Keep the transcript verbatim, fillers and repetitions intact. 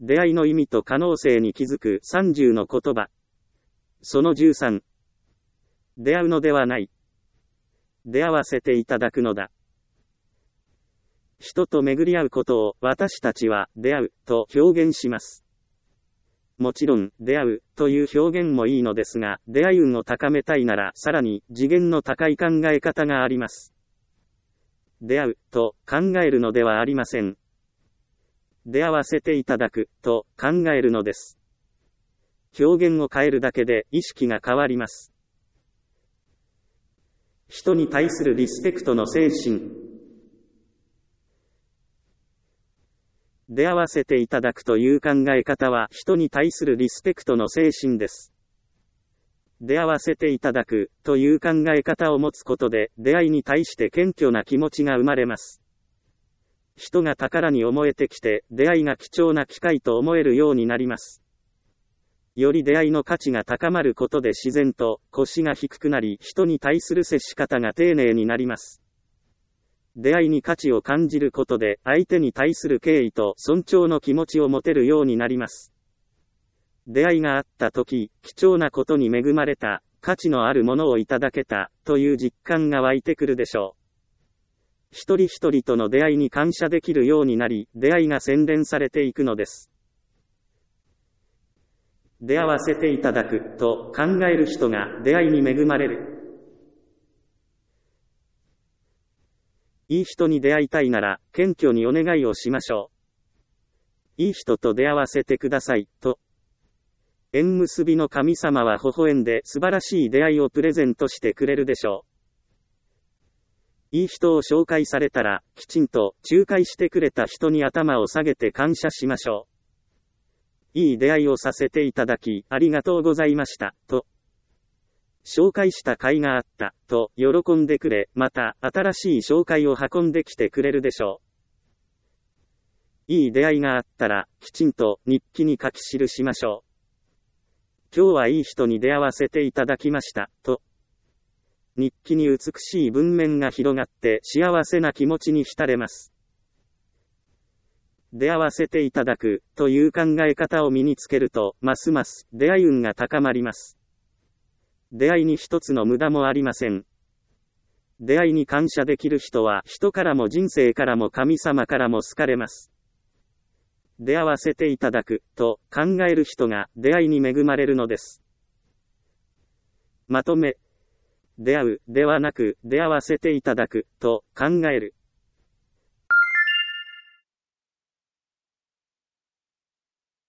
出会いの意味と可能性に気づくさんじゅうの言葉。そのじゅうさん。出会うのではない。出会わせていただくのだ。人と巡り合うことを私たちは出会うと表現します。もちろん出会うという表現もいいのですが、出会い運を高めたいならさらに次元の高い考え方があります。出会うと考えるのではありません。出会わせていただくと考えるのです。表現を変えるだけで意識が変わります。人に対するリスペクトの精神。出会わせていただくという考え方は人に対するリスペクトの精神です。出会わせていただくという考え方を持つことで出会いに対して謙虚な気持ちが生まれます。人が宝に思えてきて出会いが貴重な機会と思えるようになります。より出会いの価値が高まることで自然と腰が低くなり人に対する接し方が丁寧になります。出会いに価値を感じることで相手に対する敬意と尊重の気持ちを持てるようになります。出会いがあった時、貴重なことに恵まれた、価値のあるものをいただけた、という実感が湧いてくるでしょう。一人一人との出会いに感謝できるようになり、出会いが洗練されていくのです。出会わせていただく、と考える人が出会いに恵まれる。いい人に出会いたいなら、謙虚にお願いをしましょう。いい人と出会わせてください、と。縁結びの神様は微笑んで素晴らしい出会いをプレゼントしてくれるでしょう。いい人を紹介されたら、きちんと仲介してくれた人に頭を下げて感謝しましょう。いい出会いをさせていただき、ありがとうございました、と。紹介した甲斐があった、と喜んでくれ、また新しい紹介を運んできてくれるでしょう。いい出会いがあったら、きちんと日記に書き記しましょう。今日はいい人に出会わせていただきました、と。日記に美しい文面が広がって幸せな気持ちに浸れます。出会わせていただく、という考え方を身につけると、ますます出会い運が高まります。出会いに一つの無駄もありません。出会いに感謝できる人は人からも人生からも神様からも好かれます。出会わせていただくと考える人が出会いに恵まれるのです。まとめ。出会うではなく出会わせていただくと考える。